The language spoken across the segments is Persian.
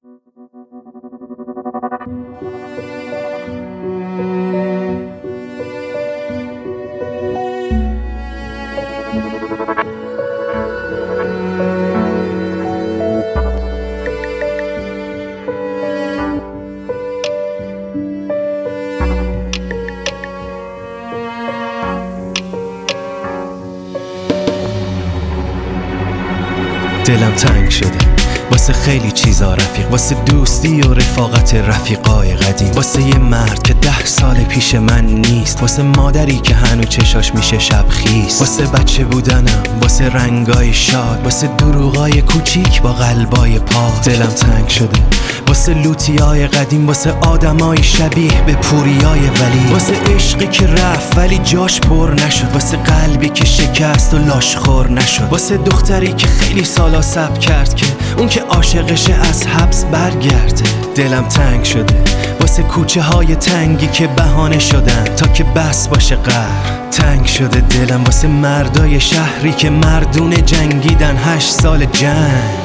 دلم تنگ شده واسه خیلی چیزا رفیق، واسه دوستی و رفاقت رفیقای قدیم، واسه یه مرد که 10 سال پیش من نیست، واسه مادری که هنو چشاش میشه شب خیس، واسه بچه بودنم، واسه رنگای شاد، واسه دروغای کوچیک با قلبای پاک. دلم تنگ شده واسه لوتیای قدیم، واسه آدمای شبیه به پوریای ولی، واسه عشقی که رفت ولی جاش پر نشد، واسه قلبی که شکست و لاشخور نشد، واسه دختری که خیلی سالا صبر کرد که اون که عاشقشه از حبس برگرده. دلم تنگ شده واسه کوچه های تنگی که بهانه شدن تا که بس باشه قهر. تنگ شده دلم واسه مردای شهری که مردونه جنگیدن 8 سال جنگ.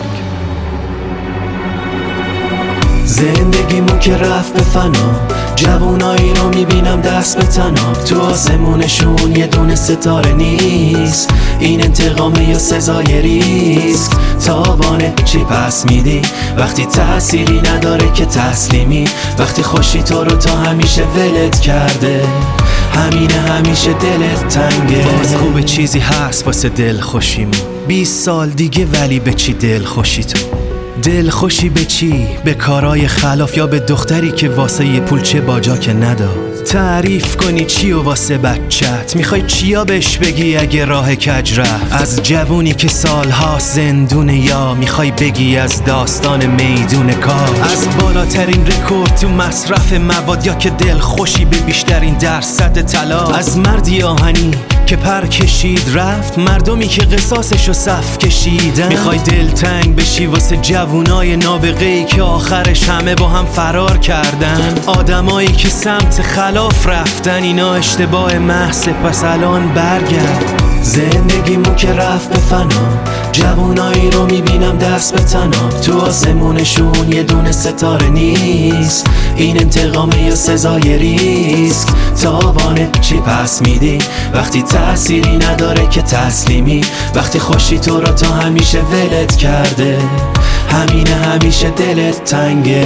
زندگیمون که رفت به فنا، جوونایی رو میبینم دست به تناب، تو آسمونشون یه دونه ستاره نیست. این انتقامه یا سزای ریسک، تاوانه چی پس میدی وقتی تأثیری نداره که تسلیمی، وقتی خوشی تو رو تا همیشه ولت کرده، همینه همیشه دلت تنگه. باز خوب چیزی هست واسه دل خوشیمون، 20 سال دیگه ولی به چی دل خوشی تو؟ دل خوشی به چی؟ به کارای خلاف یا به دختری که واسه یه پولچه باجا که نداد؟ تعریف کنی چی و واسه بچت؟ میخوای چیا بهش بگی اگه راه کج رفت؟ از جوونی که سالها زندونه، یا میخوای بگی از داستان میدون کار؟ از بالاترین رکورد تو مصرف مواد، یا که دل خوشی به بیشترین درصد طلا؟ از مردی آهنی که پر کشید رفت، مردمی که قصاصشو صف کشیدن. میخوای دلتنگ بشی واسه جوونای نابغه‌ای که آخرش همه با هم فرار کردن، آدمایی که سمت خلاف رفتن. اینا اشتباه محض، پس الان برگرد. زندگیمون که رفت به فنا، جوونایی رو میبینم دست به تناب، تو آسمونشون یه دونه ستاره نیست. این انتقامه یا سزای ریسک، تاوانه چی پس میدی وقتی تأثیری نداره که تسلیمی، وقتی خوشی تو رو تا همیشه ولت کرده، همینه همیشه دلت تنگه.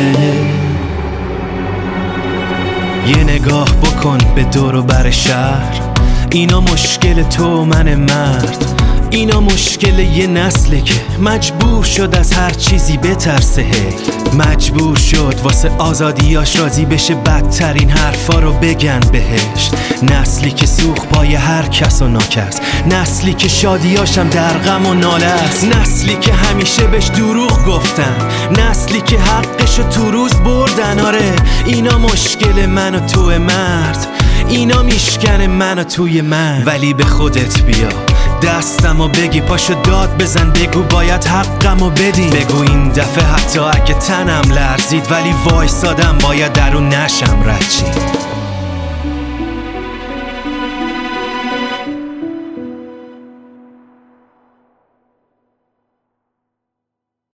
یه نگاه بکن به دور و بر شهر، اینا مشکل تو من مرد، اینا مشکل یه نسله که مجبور شد از هر چیزی بترسه، مجبور شد واسه آزادیاش راضی بشه بدترین حرفا رو بگن بهش. نسلی که سوخ پای هر کس و ناکس، نسلی که شادیاشم در غم و ناله است، نسلی که همیشه بهش دروغ گفتن، نسلی که حقشو تو روز بردن. آره اینا مشکل من و تو مرد، اینا میشکنه منو توی من. ولی به خودت بیا، دستمو بگی، پاشو داد بزن، بگو باید حقمو بدین، بگو این دفعه حتی اگه تنم لرزید ولی وایسادم باید درون نشم رد چی.